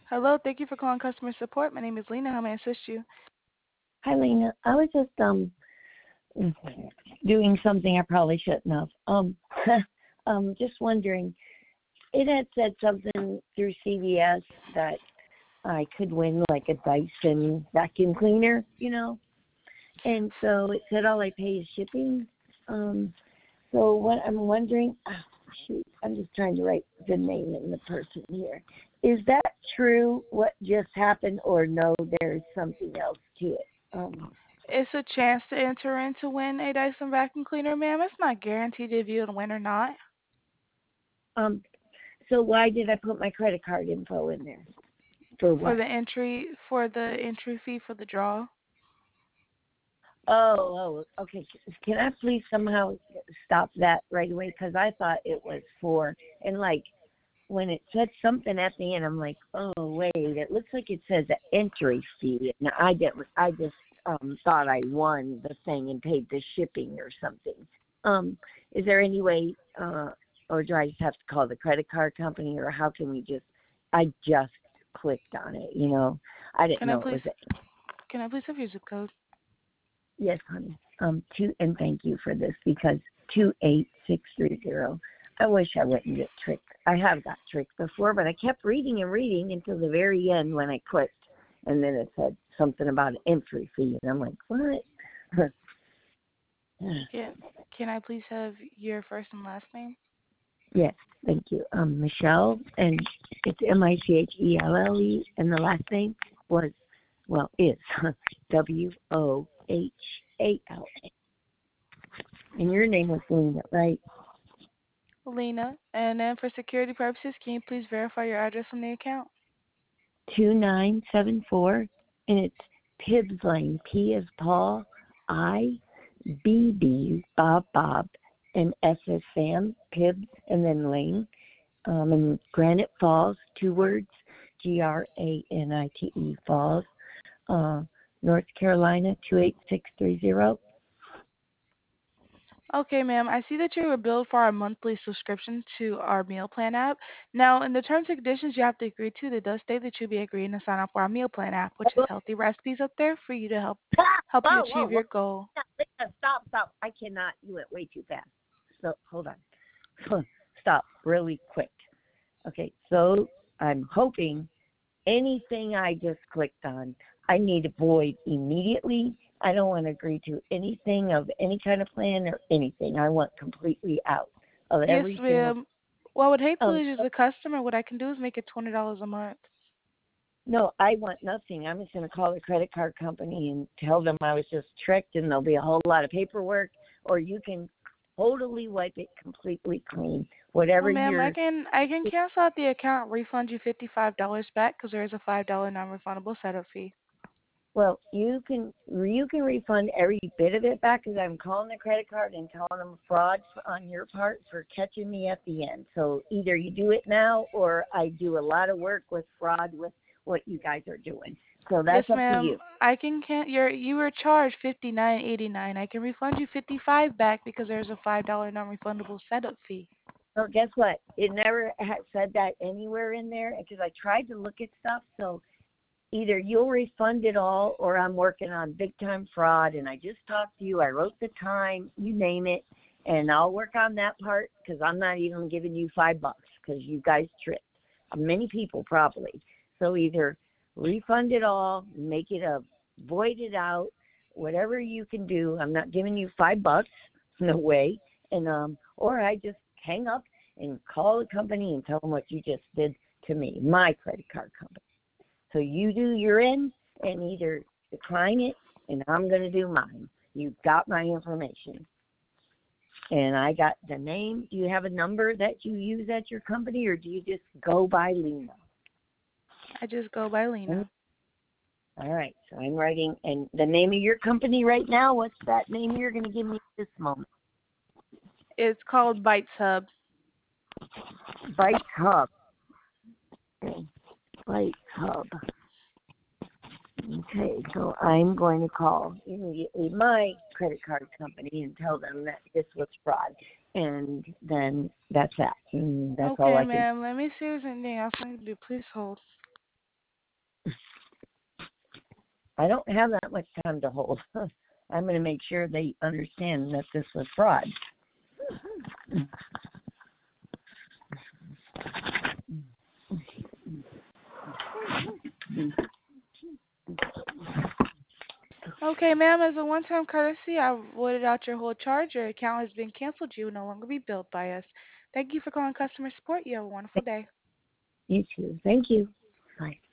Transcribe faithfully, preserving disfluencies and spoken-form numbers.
Hello, thank you for calling customer support. My name is Lena. How may I assist you? Hi, Lena. I was just um doing something I probably shouldn't have. Um, um, just wondering. It had said something through C V S that I could win like a Dyson vacuum cleaner, you know, and so it said all I pay is shipping. Um, so what I'm wondering, oh, shoot, I'm just trying to write the name and the person here. Is that true? What just happened, or no? There's something else to it. Um, It's a chance to enter in to win a Dyson vacuum cleaner, ma'am. It's not guaranteed if you'll win or not. um, so why did I put my credit card info in there? For For what? the entry, for the entry fee for the draw. Oh, oh, okay. Can I please somehow stop that right away? Because I thought it was for, and like when it said something at the end, I'm like, oh wait, it looks like it says an entry fee, and I did, I just um, thought I won the thing and paid the shipping or something. Um, is there any way, uh, or do I just have to call the credit card company, or how can we just? I just clicked on it, you know. I didn't Can I know it please, was it. can I please have your zip code? Yes, honey. Um, two, and thank you for this because two eight six three zero. I wish I wouldn't get tricked. I have got tricked before, but I kept reading and reading until the very end when I clicked, and then it said something about an entry fee, and I'm like, what? Yeah. Can I please have your first and last name? Yes, thank you. Um, Michelle, and it's M I C H E L L E, and the last name was, well, is W O H A L. And your name was Lena, right? Lena. And then for security purposes, can you please verify your address on the account? two nine seven four, and it's Pibbs Lane. P is Paul, I, B B, Bob Bob, and S is Sam, Pibbs, and then Lane. Um, in Granite Falls, two words, G R A N I T E Falls, uh, North Carolina, two eight six three zero. Okay, ma'am. I see that you were billed for our monthly subscription to our meal plan app. Now, in the terms and conditions you have to agree to, it does state that you'll be agreeing to sign up for our meal plan app, which is healthy recipes up there for you to help help you Whoa, whoa, achieve whoa. your goal. Stop, stop, stop. I cannot. You went way too fast. So, hold on. Stop really quick. Okay, so I'm hoping anything I just clicked on, I need to void immediately. I don't want to agree to anything of any kind of plan or anything. I want completely out of Yes, every single. ma'am. Well, I would hate to Um, lose you as a customer. What I can do is make it twenty dollars a month. no, I want nothing. I'm just going to call the credit card company and tell them I was just tricked, and there'll be a whole lot of paperwork, or you can totally wipe it completely clean. Well, Whatever ma'am, I you're. can I can cancel out the account, refund you fifty-five dollars back because there is a five dollar non-refundable setup fee. Well, you can you can refund every bit of it back because I'm calling the credit card and telling them fraud on your part for catching me at the end. So either you do it now or I do a lot of work with fraud with what you guys are doing. So Yes, that's up to ma'am. you. I can can you're you were charged fifty nine eighty nine. I can refund you fifty five back because there's a five dollar non refundable setup fee. So guess what? It never has said that anywhere in there because I tried to look at stuff. So either you'll refund it all or I'm working on big time fraud and I just talked to you. I wrote the time, you name it, and I'll work on that part because I'm not even giving you five bucks because you guys tricked many people probably. So either refund it all, make it a void it out, whatever you can do. I'm not giving you five bucks, no way. And um, or I just hang up and call the company and tell them what you just did to me, my credit card company. So you do your end and either decline it, and I'm going to do mine. You've got my information. And I got the name. Do you have a number that you use at your company, or do you just go by Lena? I just go by Lena. All right. So I'm writing, and the name of your company right now, what's that name you're going to give me at this moment? It's called Bites Hub. Byte Hub. Okay. Byte Hub. Okay, so I'm going to call immediately my credit card company and tell them that this was fraud. And then that's that. And that's all Okay, I can. ma'am. Let me see if there's anything else I can do. Please hold. I don't have that much time to hold. I'm going to make sure they understand that this was fraud. Okay, ma'am, as a one-time courtesy, I've voided out your whole charge. Your account has been canceled. You will no longer be billed by us. Thank you for calling customer support. You have a wonderful day. You too. Thank you. Bye.